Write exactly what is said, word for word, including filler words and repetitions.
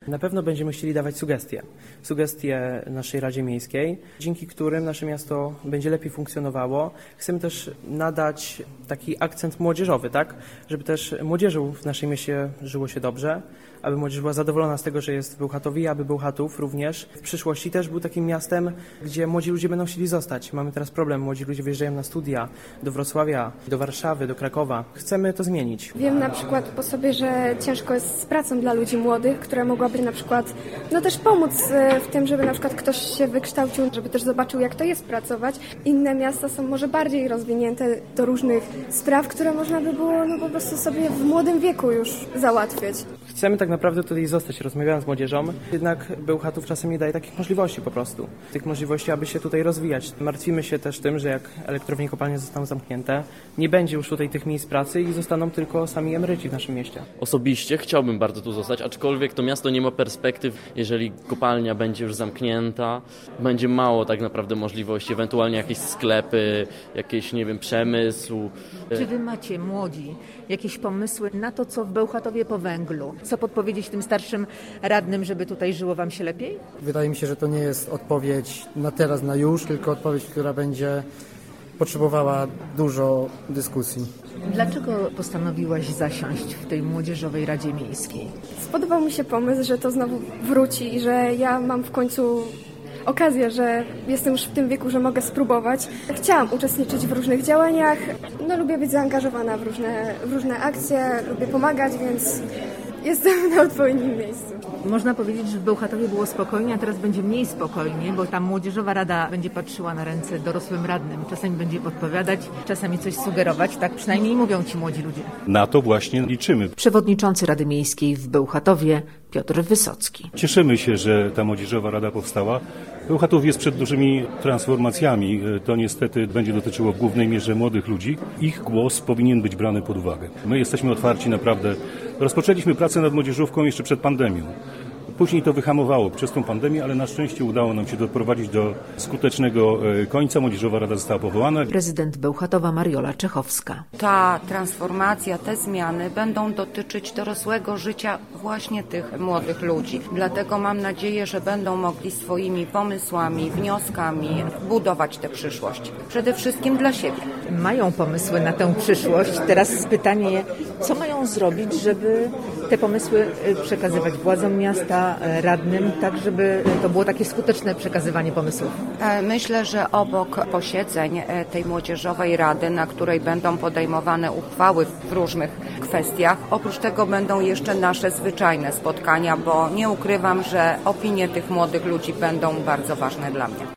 Na pewno będziemy chcieli dawać sugestie. Sugestie naszej Radzie Miejskiej, dzięki którym nasze miasto będzie lepiej funkcjonowało. Chcemy też nadać taki akcent młodzieżowy, tak? Żeby też młodzieżą w naszym mieście żyło się dobrze, aby młodzież była zadowolona z tego, że jest w Bełchatowie, aby Bełchatów również w przyszłości też był takim miastem, gdzie młodzi ludzie będą chcieli zostać. Mamy teraz problem, młodzi ludzie wyjeżdżają na studia do Wrocławia, do Warszawy, do Krakowa. Chcemy to zmienić. Wiem na przykład po sobie, że ciężko jest z pracą dla ludzi młodych, która mogłaby na przykład no też pomóc w tym, żeby na przykład ktoś się wykształcił, żeby też zobaczył, jak to jest pracować. Inne miasta są może bardziej rozwinięte do różnych spraw, które można by było no po prostu sobie w młodym wieku już załatwiać. Chcemy tak naprawdę tutaj zostać, rozmawiając z młodzieżą, jednak Bełchatów czasem nie daje takich możliwości po prostu. Tych możliwości, aby się tutaj rozwijać. Martwimy się też tym, że jak elektrownie i kopalnie zostaną zamknięte, nie będzie już tutaj tych miejsc pracy i zostaną tylko sami emeryci w naszym mieście. Osobiście chciałbym bardzo tu zostać, aczkolwiek to miasto nie ma perspektyw, jeżeli kopalnia będzie już zamknięta, będzie mało tak naprawdę możliwości, ewentualnie jakieś sklepy, jakieś, nie wiem, przemysł. Czy wy macie, młodzi, jakieś pomysły na to, co w Bełchatowie po węglu? Co podpowiedzieć tym starszym radnym, żeby tutaj żyło wam się lepiej? Wydaje mi się, że to nie jest odpowiedź na teraz, na już, tylko odpowiedź, która będzie potrzebowała dużo dyskusji. Dlaczego postanowiłaś zasiąść w tej Młodzieżowej Radzie Miejskiej? Spodobał mi się pomysł, że to znowu wróci i że ja mam w końcu okazję, że jestem już w tym wieku, że mogę spróbować. Chciałam uczestniczyć w różnych działaniach. No, lubię być zaangażowana w różne, w różne akcje, lubię pomagać, więc jestem na odpowiednim miejscu. Można powiedzieć, że w Bełchatowie było spokojnie, a teraz będzie mniej spokojnie, bo ta Młodzieżowa Rada będzie patrzyła na ręce dorosłym radnym. Czasami będzie podpowiadać, czasami coś sugerować. Tak przynajmniej mówią ci młodzi ludzie. Na to właśnie liczymy. Przewodniczący Rady Miejskiej w Bełchatowie Piotr Wysocki. Cieszymy się, że ta Młodzieżowa Rada powstała. Bełchatów jest przed dużymi transformacjami. To niestety będzie dotyczyło w głównej mierze młodych ludzi. Ich głos powinien być brany pod uwagę. My jesteśmy otwarci naprawdę. Rozpoczęliśmy pracę nad młodzieżówką jeszcze przed pandemią. Później to wyhamowało przez tą pandemię, ale na szczęście udało nam się doprowadzić do skutecznego końca. Młodzieżowa Rada została powołana. Prezydent Bełchatowa Mariola Czechowska. Ta transformacja, te zmiany będą dotyczyć dorosłego życia właśnie tych młodych ludzi. Dlatego mam nadzieję, że będą mogli swoimi pomysłami, wnioskami budować tę przyszłość. Przede wszystkim dla siebie. Mają pomysły na tę przyszłość. Teraz pytanie, co mają zrobić, żeby te pomysły przekazywać władzom miasta, radnym, tak żeby to było takie skuteczne przekazywanie pomysłów? Myślę, że obok posiedzeń tej Młodzieżowej Rady, na której będą podejmowane uchwały w różnych kwestiach, oprócz tego będą jeszcze nasze zwyczajne spotkania, bo nie ukrywam, że opinie tych młodych ludzi będą bardzo ważne dla mnie.